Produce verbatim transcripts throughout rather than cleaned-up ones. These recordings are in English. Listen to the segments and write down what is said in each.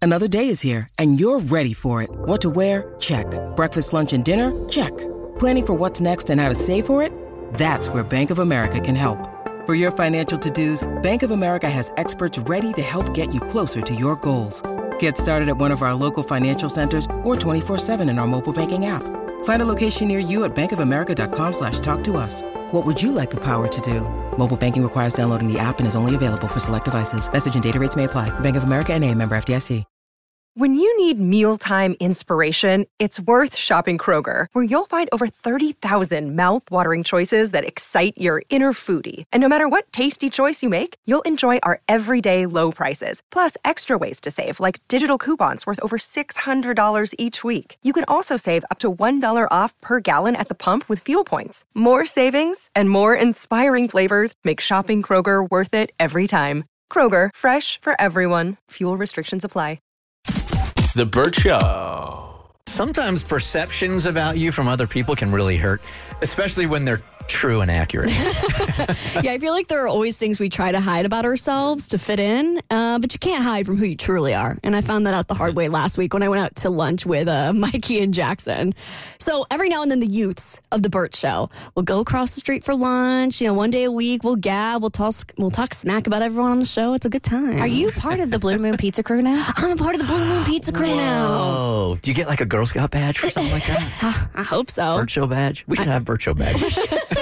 Another day is here, and you're ready for it. What to wear? Check. Breakfast, lunch, and dinner? Check. Planning for what's next and how to save for it? That's where Bank of America can help. For your financial to-dos, Bank of America has experts ready to help get you closer to your goals. Get started at one of our local financial centers or twenty-four seven in our mobile banking app. Find a location near you at bankofamerica.com slash talk to us. What would you like the power to do? Mobile banking requires downloading the app and is only available for select devices. Message and data rates may apply. Bank of America N A, member F D I C. When you need mealtime inspiration, it's worth shopping Kroger, where you'll find over thirty thousand mouth-watering choices that excite your inner foodie. And no matter what tasty choice you make, you'll enjoy our everyday low prices, plus extra ways to save, like digital coupons worth over six hundred dollars each week. You can also save up to one dollar off per gallon at the pump with fuel points. More savings and more inspiring flavors make shopping Kroger worth it every time. Kroger, fresh for everyone. Fuel restrictions apply. The Burt Show. Sometimes perceptions about you from other people can really hurt, especially when they're true and accurate. Yeah, I feel like there are always things we try to hide about ourselves to fit in, uh, but you can't hide from who you truly are. And I found that out the hard way last week when I went out to lunch with uh, Mikey and Jackson. So every now and then the youths of the Burt Show will go across the street for lunch. You know, one day a week we'll gab, we'll talk, we'll talk smack about everyone on the show. It's a good time. Are you part of the Blue Moon Pizza crew now? I'm a part of the Blue Moon Pizza crew now. Oh, do you get like a Girl Scout badge or something like that? I hope so. Burt Show badge? We should have Burt Show badges.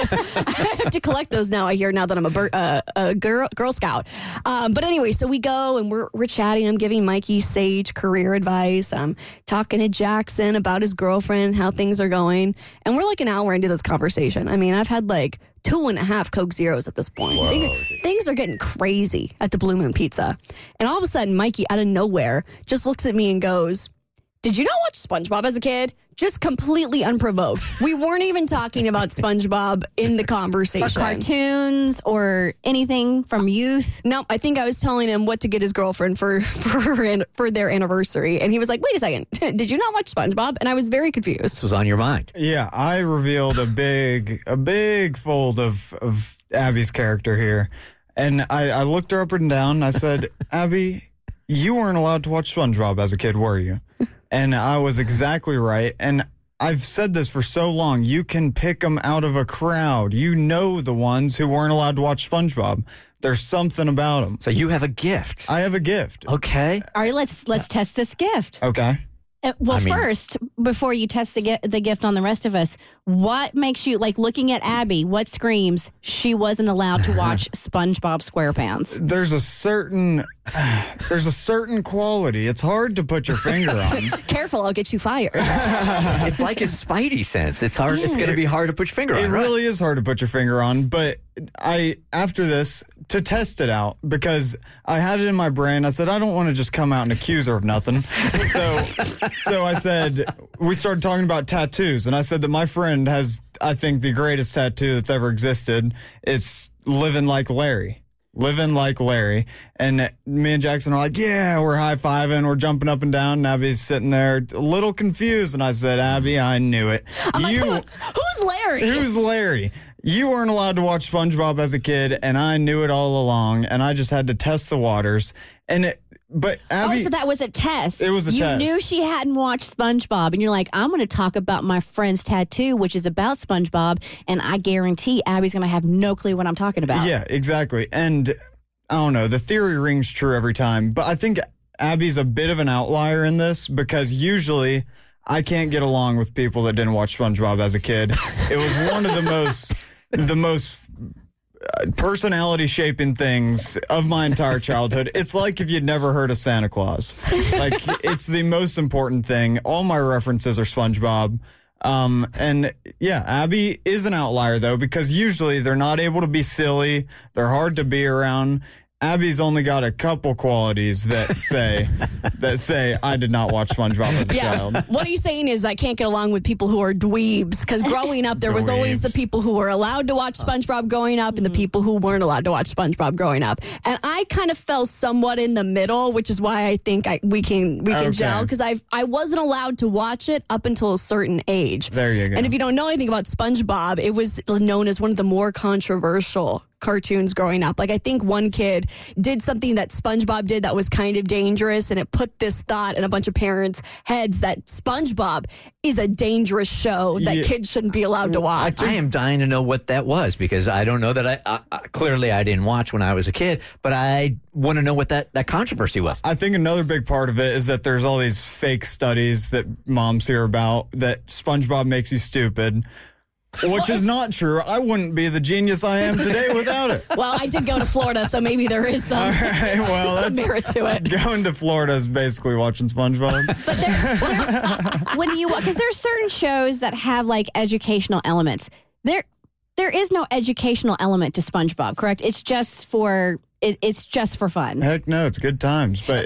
I have to collect those now, I hear, now that I'm a, Bur- uh, a girl, girl Scout. Um, but anyway, so we go and we're, we're chatting. I'm giving Mikey sage career advice. I'm talking to Jackson about his girlfriend, how things are going. And we're like an hour into this conversation. I mean, I've had like two and a half Coke Zeros at this point. Whoa, things, things are getting crazy at the Blue Moon Pizza. And all of a sudden, Mikey, out of nowhere, just looks at me and goes, "Did you not watch SpongeBob as a kid?" Just completely unprovoked. We weren't even talking about SpongeBob in the conversation. Or cartoons or anything from youth. No, I think I was telling him what to get his girlfriend for for, her, for their anniversary. And he was like, wait a second, did you not watch SpongeBob? And I was very confused. This was on your mind. Yeah, I revealed a big a big fold of, of Abby's character here. And I, I looked her up and down and I said, Abby, you weren't allowed to watch SpongeBob as a kid, were you? And I was exactly right. And I've said this for so long. You can pick them out of a crowd. You know the ones who weren't allowed to watch SpongeBob. There's something about them. So you have a gift. I have a gift. Okay. All right, let's let's test this gift. Okay. Uh, well, I mean- first, before you test the, gi- the gift on the rest of us, what makes you, like looking at Abby, what screams she wasn't allowed to watch SpongeBob SquarePants? There's a certain there's a certain quality. It's hard to put your finger on. Careful, I'll get you fired. It's like his Spidey sense. It's hard. It's going to be hard to put your finger It on. Right? really is hard to put your finger on, but I, after this, to test it out, because I had it in my brain, I said, I don't want to just come out and accuse her of nothing. So, so I said, we started talking about tattoos, and I said that my friend has, I think, the greatest tattoo that's ever existed. It's Living Like Larry. Living Like Larry. And me and Jackson are like, yeah, we're high-fiving, we're jumping up and down, and Abby's sitting there a little confused, and I said, Abby, I knew it. I'm like, You- Who, who's Larry? Who's Larry? You weren't allowed to watch SpongeBob as a kid, and I knew it all along, and I just had to test the waters. And it, but Abby, Oh, so that was a test. It was a you test. You knew she hadn't watched SpongeBob, and you're like, I'm going to talk about my friend's tattoo, which is about SpongeBob, and I guarantee Abby's going to have no clue what I'm talking about. yeah, exactly. And I don't know, the theory rings true every time, but I think Abby's a bit of an outlier in this, because usually I can't get along with people that didn't watch SpongeBob as a kid. It was one of the most, the most personality shaping things of my entire childhood. It's like if you'd never heard of Santa Claus. Like, it's the most important thing. All my references are SpongeBob. Um, and yeah, Abby is an outlier though, because usually they're not able to be silly. They're hard to be around. Abby's only got a couple qualities that say that say I did not watch SpongeBob as a Yeah. child. What he's saying is I can't get along with people who are dweebs, because growing up there was always the Dweebs. people who were allowed to watch SpongeBob growing up and the people who weren't allowed to watch SpongeBob growing up. And I kind of fell somewhat in the middle, which is why I think I, we can we can Okay. gel, because I I wasn't allowed to watch it up until a certain age. There you go. And if you don't know anything about SpongeBob, it was known as one of the more controversial cartoons growing up. Like, I think one kid did something that SpongeBob did that was kind of dangerous, and it put this thought in a bunch of parents' heads that SpongeBob is a dangerous show that Yeah. kids shouldn't be allowed to watch. I am dying to know what that was because I don't know that I, I, I clearly I didn't watch when I was a kid, but I want to know what that, that controversy was. I think another big part of it is that there's all these fake studies that moms hear about that SpongeBob makes you stupid, which is not true. I wouldn't be the genius I am today without it. Well, I did go to Florida, so maybe there is some, All right, well, some that's, merit to it. going to Florida is basically watching SpongeBob. When you because there's certain shows that have like educational elements. There, there is no educational element to SpongeBob. Correct? It's just for it, it's just for fun. Heck no, it's good times. But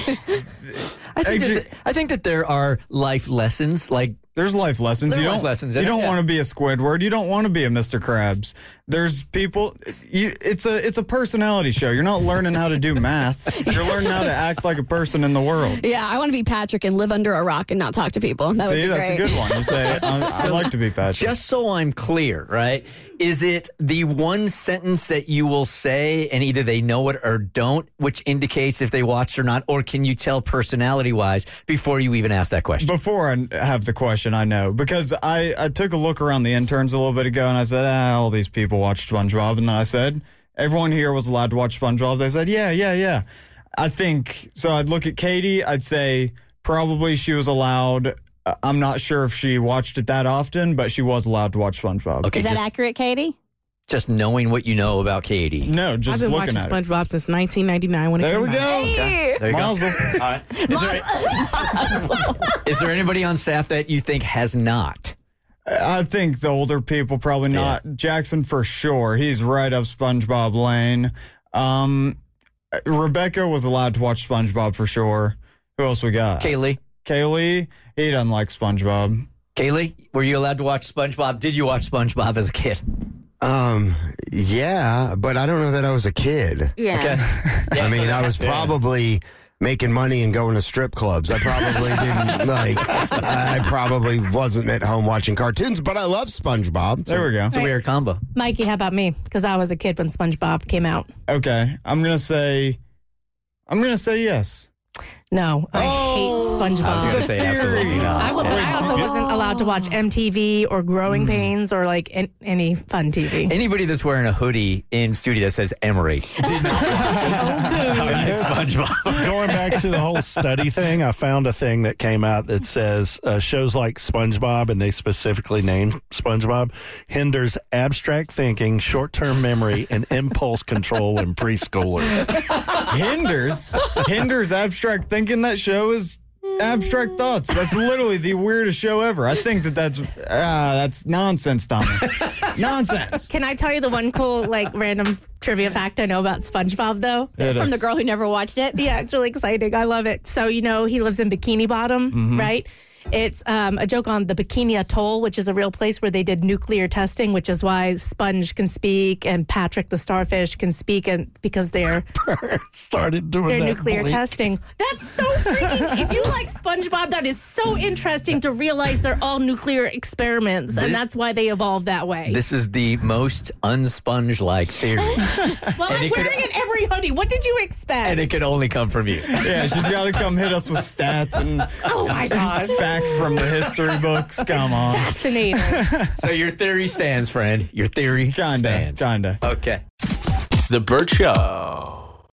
I think, Edu- that, I think that there are life lessons like there's life lessons. There are you life don't, lessons in You it, don't yeah. want to be a Squidward. You don't want to be a Mister Krabs. There's people. You, it's a it's a personality show. You're not learning how to do math. You're learning how to act like a person in the world. Yeah, I want to be Patrick and live under a rock and not talk to people. That would See, be that's great. a good one. You say, I, I'd like to be Patrick. Just so I'm clear, right? Is it the one sentence that you will say and either they know it or don't, which indicates if they watched or not? Or can you tell personality wise before you even ask that question? Before I have the question, I know. Because I, I took a look around the interns a little bit ago and I said, ah, all these people watch SpongeBob. And then I said, everyone here was allowed to watch SpongeBob. They said, yeah, yeah, yeah. I think, so I'd look at Katie. I'd say probably she was allowed. Uh, I'm not sure if she watched it that often, but she was allowed to watch SpongeBob. Okay, Is that just, accurate, Katie? just knowing what you know about Katie. No, just I've been looking watching at it. SpongeBob since nineteen ninety-nine when it There came we go. out. Hey. There you go. Mazel. All right. Is, there, is there anybody on staff that you think has not? I think the older people probably not. Jackson for sure. He's right up SpongeBob lane. Um, Rebecca was allowed to watch SpongeBob for sure. Who else we got? Kaylee? Kaylee. He doesn't like SpongeBob. Kaylee, were you allowed to watch SpongeBob? Did you watch SpongeBob as a kid? Um, yeah, but I don't know that I was a kid. Yeah. Okay. I mean, I was probably making money and going to strip clubs. I probably didn't, like, I probably wasn't at home watching cartoons, but I love SpongeBob. There we go. It's a weird combo. Mikey, how about me? Because I was a kid when SpongeBob came out. Okay. I'm going to say, I'm going to say yes. No, I hate SpongeBob. I was going to say absolutely not. I, would, but I also wasn't allowed to watch M T V or Growing Pains or like an, any fun T V. Anybody that's wearing a hoodie in studio that says Emery did not watch SpongeBob. Going back to the whole study thing, I found a thing that came out that says uh, shows like SpongeBob, and they specifically named SpongeBob, hinders abstract thinking, short-term memory, and impulse control in preschoolers. Hinders? Hinders abstract thinking? That show is abstract thoughts. That's literally the weirdest show ever. I think that that's, ah, that's nonsense, Tommy. Nonsense. Can I tell you the one cool, like, random trivia fact I know about SpongeBob, though? Hit From us. the girl who never watched it. Yeah, it's really exciting. I love it. So, you know, he lives in Bikini Bottom, right? It's um, a joke on the Bikini Atoll, which is a real place where they did nuclear testing, which is why Sponge can speak and Patrick the starfish can speak, and because they're Started doing they're that nuclear blink. testing. That's so freaking. If you like SpongeBob, that is so interesting to realize they're all nuclear experiments, and that's why they evolved that way. This is the most unsponge-like theory, well, and I'm it could- wearing it every hoodie. What did you expect? and it could only come from you. Yeah, she's got to come hit us with stats and oh my god, facts from the history books. Come on. fascinating. So your theory stands, friend. Your theory Kinda, stands. kinda. Okay. The Burt Show.